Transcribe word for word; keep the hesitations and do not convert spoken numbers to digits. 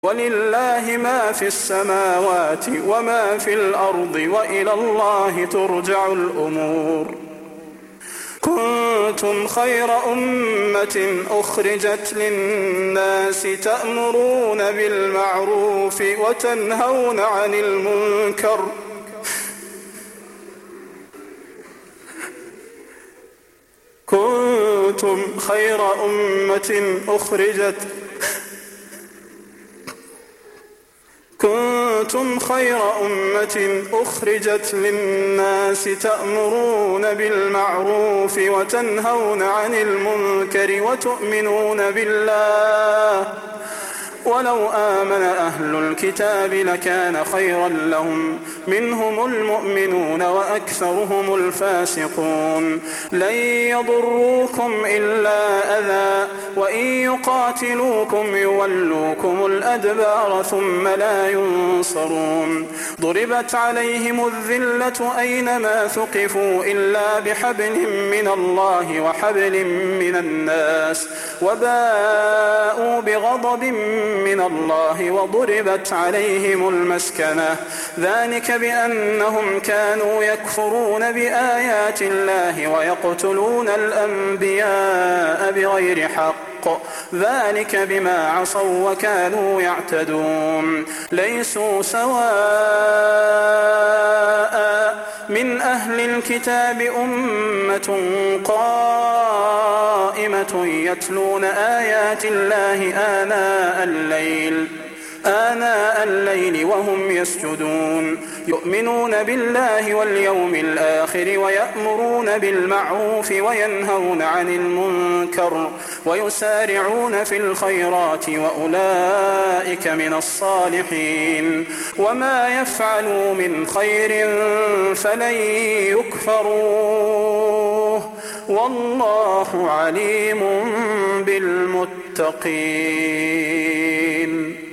ولله ما في السماوات وما في الأرض وإلى الله ترجع الأمور. كنتم خير أمة أخرجت للناس تأمرون بالمعروف وتنهون عن المنكر كنتم خير أمة أخرجت كنتم خير أمة أخرجت للناس تأمرون بالمعروف وتنهون عن المنكر وتؤمنون بالله ولو آمن أهل الكتاب لكان خيرا لهم منهم المؤمنون وأكثرهم الفاسقون. لن يضروكم إلا أذى وإن يقاتلوكم يولوكم الأدبار ثم لا ينصرون. ضربت عليهم الذلة أينما ثقفوا إلا بحبل من الله وحبل من الناس وباءوا بغضب من الله وضربت عليهم المسكنة ذلك بأنهم كانوا يكفرون بآيات الله ويقتلون الأنبياء بغير حق ذلك بما عصوا وكانوا يعتدون. ليسوا سواء من أهل الكتاب أمة قائمة يتلون آيات الله آناء الليل آناء الليل وهم يسجدون يؤمنون بالله واليوم الآخر ويأمرون بالمعروف وينهون عن المنكر ويسارعون في الخيرات وأولئك من الصالحين. وما يفعلوا من خير فلن يكفروه والله عليم بالمتقين.